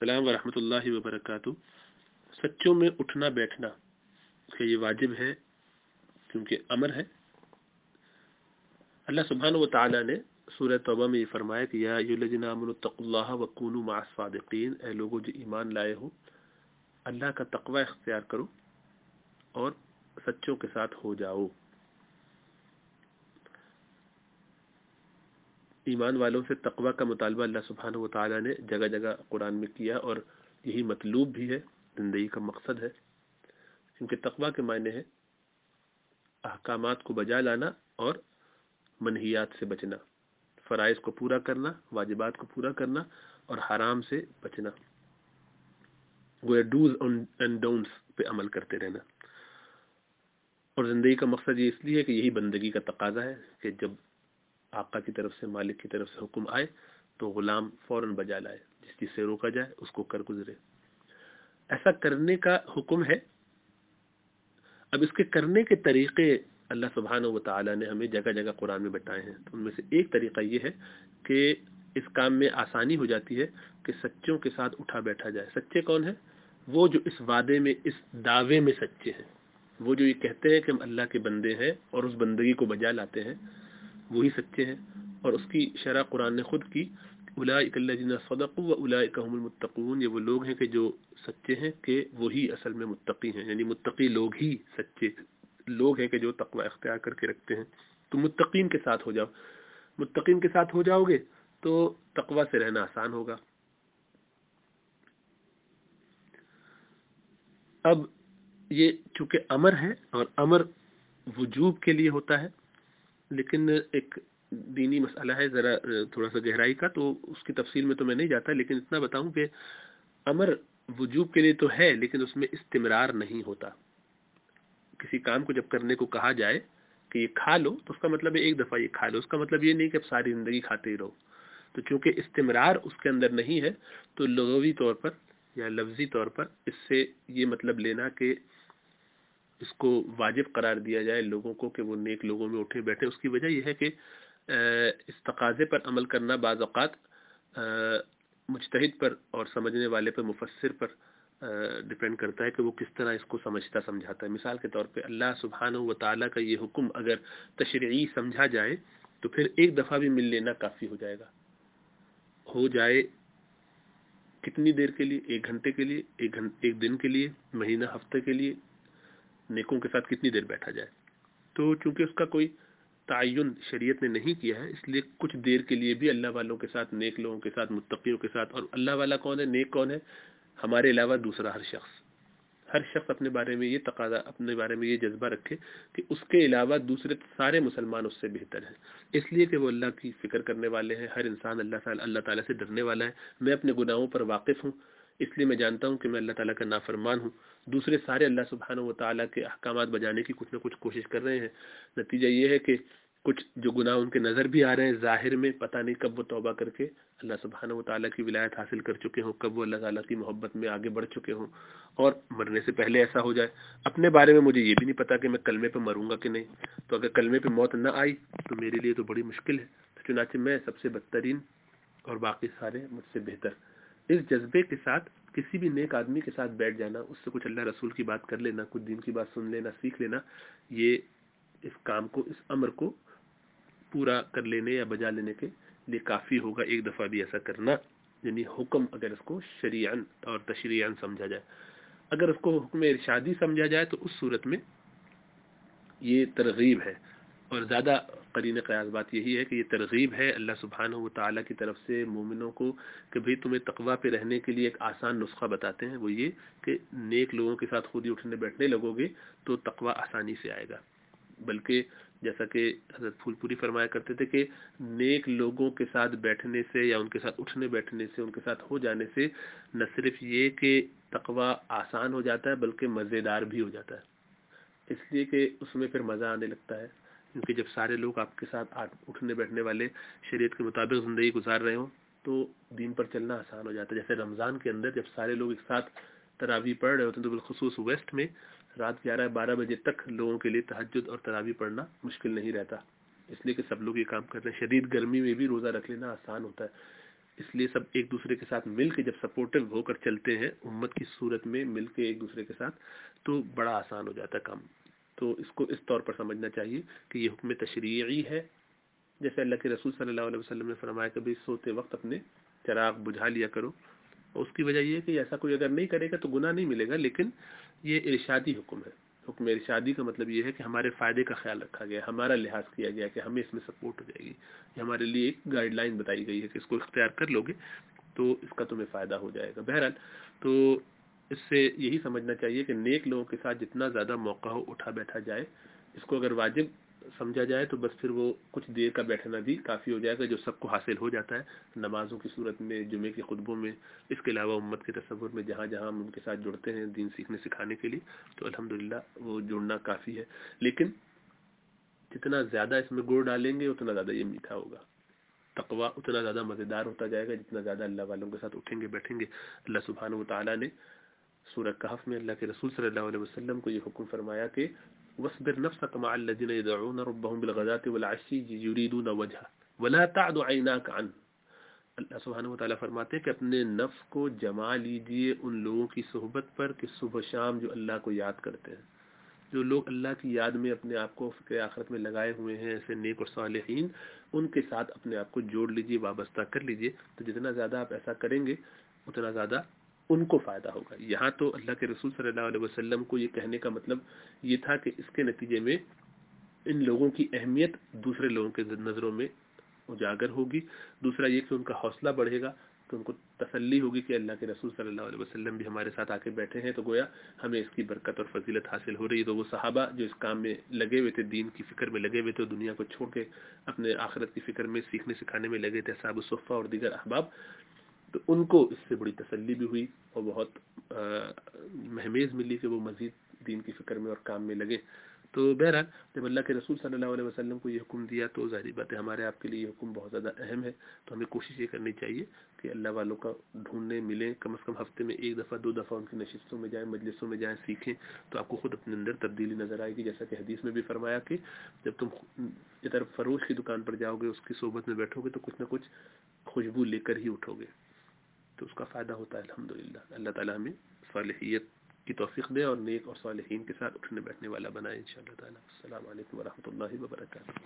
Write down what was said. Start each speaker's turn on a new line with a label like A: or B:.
A: السلام ورحमत اللہ वबरकातुहू। सच्चों में उठना बैठना कि ये वाजिब है क्योंकि अमर है। अल्लाह सुब्हानहू व तआला ने सूरह तौबा में ये फरमाया कि या अय्युहल्लज़ीना आमनू तक़ुल्लाह व कूनू मअस सादिक़ीन, ऐ लोगों जो ईमान लाए हो अल्लाह का तक़वा इख्तियार करो और सच्चों के साथ हो जाओ। ईमान वालों से तक़वा का मुतालबा अल्लाह सुब्हानहू व तआला ने जगह जगह कुरान में किया और यही मतलूब भी है, जिंदगी का मकसद है। क्योंकि तक़वा के मायने है अहकामात को बजा लाना और मनहियात से बचना, फ़राइज़ को पूरा करना, वाजिबात को पूरा करना और हराम से बचना, वो डूज एंड डोंट्स पे अमल करते रहना। और ज़िंदगी का मकसद ये इसलिए है कि यही बंदगी का तकाजा है कि जब आका की तरफ से, मालिक की तरफ से हुक्म आए तो गुलाम फौरन बजा लाए, जिस चीज़ से रोका जाए उसको कर गुजरे। ऐसा करने का हुक्म है। अब इसके करने के तरीके अल्लाह सुब्हानहू व तआला ने हमें जगह जगह कुरान में बताए हैं। तो उनमें से एक तरीका ये है कि इस काम में आसानी हो जाती है कि सच्चों के साथ उठा बैठा जाए। सच्चे कौन है? वो जो इस वादे में, इस दावे में सच्चे हैं, वो जो ये कहते हैं कि हम अल्लाह के बंदे हैं और उस बंदगी को बजा लाते हैं, वही सच्चे हैं। और उसकी शरह कुरान ने खुद की, उलाइका अल्लज़ीना सदक़ू व उलाइका हुमुल मुत्तक़ून, ये वो लोग हैं कि जो सच्चे हैं कि वही असल में मुत्तकी हैं। यानी मुत्तकी लोग ही सच्चे लोग हैं कि जो तक़वा इख्तियार करके रखते हैं। तो मुत्तकीन के साथ हो जाओ। मुत्तकीन के साथ हो जाओगे तो तक़वा से रहना आसान होगा। अब ये चूंकि अमर है और अमर वजूब के लिए होता है, लेकिन एक दीनी मसला है ज़रा थोड़ा सा गहराई का, तो उसकी तफसील में तो मैं नहीं जाता, लेकिन इतना बताऊं कि अमर वजूब के लिए तो है, लेकिन उसमें इस्तिमरार नहीं होता। किसी काम को जब करने को कहा जाए कि ये खा लो, तो उसका मतलब है एक दफ़ा ये खा लो, उसका मतलब ये नहीं कि अब सारी ज़िंदगी खाते ही रहो। तो चूंकि इस्तिमरार उसके अंदर नहीं है, तो लुग़वी तौर पर या लफ्ज़ी तौर पर इससे ये मतलब लेना कि इसको वाजिब करार दिया जाए लोगों को कि वो नेक लोगों में उठे बैठे, उसकी वजह यह है कि इस तकाजे पर अमल करना बाज़ औक़ात मुज्तहिद पर और समझने वाले पर, मुफस्सिर पर डिपेंड करता है कि वो किस तरह इसको समझता समझाता है। मिसाल के तौर पे अल्लाह सुब्हानहू व तआला का ये हुक्म अगर तशरीई समझा जाए तो फिर एक दफ़ा भी मिल लेना काफ़ी हो जाएगा। हो जाए कितनी देर के लिए? 1 घंटे के लिए, एक दिन के लिए, महीना, हफ्ते के लिए, नेकों के साथ कितनी देर बैठा जाए। तो चूंकि उसका कोई तायुन शरीयत ने नहीं किया है, इसलिए कुछ देर के लिए भी अल्लाह वालों के साथ, नेक लोगों के साथ, मुत्तकियों के साथ। और अल्लाह वाला कौन है, नेक कौन है? हमारे अलावा दूसरा हर शख्स अपने बारे में ये तकादा, अपने बारे में ये जज्बा रखे कि उसके अलावा दूसरे सारे मुसलमान उससे बेहतर हैं, इसलिए कि वो अल्लाह की फिक्र करने वाले हैं। हर इंसान अल्लाह ताला से डरने वाला है। मैं अपने गुनाहों पर वाकिफ़ हूँ, इसलिए मैं जानता हूँ कि मैं अल्लाह ताला का नाफरमान हूँ। दूसरे सारे अल्लाह सुब्हानहू व तआला के अहकामात बजाने की कुछ न कुछ कोशिश कर रहे हैं। नतीजा ये है कि कुछ जो गुनाह उनके नज़र भी आ रहे हैं ज़ाहिर में, पता नहीं कब वो तौबा करके अल्लाह सुब्हानहू व तआला की विलायत हासिल कर चुके हों, कब वो अल्लाह ताला की मोहब्बत में आगे बढ़ चुके हों, और मरने से पहले ऐसा हो जाए। अपने बारे में मुझे ये भी नहीं पता कि मैं कलमे पे मरूंगा कि नहीं, तो अगर कलमे पे मौत न आई तो मेरे लिए तो बड़ी मुश्किल है। तो चुनाचे मैं सबसे बदतरीन और बाकी सारे मुझसे बेहतर, इस जज्बे के साथ किसी भी नेक आदमी के साथ बैठ जाना, उससे कुछ अल्लाह रसूल की बात कर लेना, कुछ दीन की बात सुन लेना, सीख लेना, ये इस काम को, इस अमर को पूरा कर लेने या बजा लेने के लिए काफ़ी होगा। एक दफ़ा भी ऐसा करना, यानी हुक्म अगर इसको शरीअन और तशरीअन समझा जाए। अगर उसको हुक्म इरशादी समझा जाए तो उस सूरत में ये तरगीब है। और ज़्यादा करीन क़यास बात यही है कि ये तरगीब है अल्लाह सुब्हानहू व तआला की तरफ से मोमिनों को कि भाई तुम्हें तक़वा पे रहने के लिए एक आसान नुस्खा बताते हैं। वो ये कि नेक लोगों के साथ खुद ही उठने बैठने लगोगे तो तक़वा आसानी से आएगा। बल्कि जैसा कि हज़रत फूलपुरी फरमाया करते थे कि नेक लोगों के साथ बैठने से या उनके साथ उठने बैठने से, उनके साथ हो जाने से न सिर्फ ये कि तक़वा आसान हो जाता है बल्कि मज़ेदार भी हो जाता है, इसलिए कि उसमें फिर मज़ा आने लगता है। क्योंकि जब सारे लोग आपके साथ उठने बैठने वाले शरीयत के मुताबिक ज़िंदगी गुजार रहे हो तो दीन पर चलना आसान हो जाता है। जैसे रमज़ान के अंदर जब सारे लोग एक साथ तरावी पढ़ रहे होते हैं तो बिलखुसूस वेस्ट में रात 11-12 बजे तक लोगों के लिए तहज्जुद और तरावी पढ़ना मुश्किल नहीं रहता, इसलिए कि सब लोग ये काम कर रहे हैं। शदीद गर्मी में भी रोज़ा रख लेना आसान होता है। اس لیے سب ایک دوسرے کے ساتھ مل کے جب سپورٹو ہو کر چلتے ہیں امت کی صورت میں مل کے ایک دوسرے کے ساتھ، تو بڑا آسان ہو جاتا ہے کام. تو اس کو اس طور پر سمجھنا چاہیے کہ یہ حکم تشریعی ہے. جیسے اللہ کے رسول صلی اللہ علیہ وسلم نے فرمایا کہ بھئی سوتے وقت اپنے چراغ بجھا لیا کرو. اور اس کی وجہ یہ ہے کہ ایسا کوئی اگر نہیں کرے گا تو گناہ نہیں ملے گا، لیکن یہ ارشادی حکم ہے. حکم ارشادی کا مطلب یہ ہے کہ ہمارے فائدے کا خیال رکھا گیا، ہمارا لحاظ کیا گیا کہ ہمیں اس میں سپورٹ ہو جائے گی. یہ ہمارے لیے ایک گائیڈ لائن بتائی گئی ہے کہ اس کو اختیار کر لو گے تو اس کا تمہیں فائدہ ہو جائے گا. بہرحال تو اس سے یہی سمجھنا چاہیے کہ نیک لوگوں کے ساتھ جتنا زیادہ موقع ہو اٹھا بیٹھا جائے. اس کو اگر واجب سمجھا جائے تو بس پھر وہ کچھ دیر کا بیٹھنا بھی کافی ہو جائے گا، جو سب کو حاصل ہو جاتا ہے نمازوں کی صورت میں، جمعے کے خطبوں میں، اس کے علاوہ امت کے تصور میں جہاں جہاں ہم ان کے ساتھ جڑتے ہیں دین سیکھنے سکھانے کے لیے، تو الحمدللہ وہ جڑنا کافی ہے. لیکن جتنا زیادہ اس میں گڑ ڈالیں گے اتنا زیادہ یہ میٹھا ہوگا. تقوی اتنا زیادہ مزیدار ہوتا جائے گا جتنا زیادہ اللہ والوں کے ساتھ اٹھیں گے بیٹھیں گے. اللہ سبحانہ و تعالیٰ نے سورہ کہف میں اللہ کے رسول صلی اللہ علیہ وسلم کو یہ حکم فرمایا کہ وَاصْبِرْ نَفْسَكَ مَعَ الَّذِينَ يَدْعُونَ رَبَّهُمْ بِالْغَدَاةِ وَالْعَشِيِّ يُرِيدُونَ وَجْهَهُ وَلَا تَعْدُ عَيْنَاكَ عَنْهُمْ. اللہ سبحانہ وتعالیٰ فرماتے ہیں کہ اپنے نفس کو جما لیجئے ان لوگوں کی صحبت پر کہ صبح شام جو اللہ کو یاد کرتے ہیں. جو لوگ اللہ کی یاد میں اپنے آپ کو فکر آخرت میں لگائے ہوئے ہیں، ایسے نیک اور صالحین، ان کے ساتھ اپنے آپ کو جوڑ لیجئے، وابستہ کر لیجئے. تو جتنا زیادہ آپ ایسا کریں گے اتنا زیادہ ان کو فائدہ ہوگا. یہاں تو اللہ کے رسول صلی اللہ علیہ وسلم کو یہ کہنے کا مطلب یہ تھا کہ اس کے نتیجے میں ان لوگوں کی اہمیت دوسرے لوگوں کے نظروں میں اجاگر ہوگی. دوسرا یہ کہ ان کا حوصلہ بڑھے گا، کہ ان کو تسلی ہوگی کہ اللہ کے رسول صلی اللہ علیہ وسلم بھی ہمارے ساتھ آ کے بیٹھے ہیں، تو گویا ہمیں اس کی برکت اور فضیلت حاصل ہو رہی ہے. تو وہ صحابہ جو اس کام میں لگے ہوئے تھے، دین کی فکر میں لگے ہوئے تھے، دنیا کو چھوڑ کے اپنے آخرت کی فکر میں سیکھنے سکھانے میں لگے تھے، اصحاب الصفہ اور دیگر احباب، تو ان کو اس سے بڑی تسلی بھی ہوئی اور بہت مہمیز ملی کہ وہ مزید دین کی فکر میں اور کام میں لگے. تو بہرحال جب اللہ کے رسول صلی اللہ علیہ وسلم کو یہ حکم دیا تو ظاہری بات ہے ہمارے آپ کے لیے یہ حکم بہت زیادہ اہم ہے. تو ہمیں کوشش یہ کرنی چاہیے کہ اللہ والوں کا ڈھونڈنے ملیں، کم از کم ہفتے میں 1 دفعہ 2 دفعہ ان کی نشستوں میں جائیں، مجلسوں میں جائیں، سیکھیں، تو آپ کو خود اپنے اندر تبدیلی نظر آئے گی. جیسا کہ حدیث میں بھی فرمایا کہ جب تم ادھر فروش کی دکان پر جاؤ گے، اس کی صحبت میں بیٹھو گے تو کچھ نہ کچھ خوشبو لے کر ہی اٹھو گے، تو اس کا فائدہ ہوتا ہے. الحمدللہ اللہ تعالیٰ ہمیں صالحیت کی توفیق دے اور نیک اور صالحین کے ساتھ اٹھنے بیٹھنے والا بنائے انشاءاللہ تعالیٰ. السلام علیکم ورحمۃ اللہ وبرکاتہ.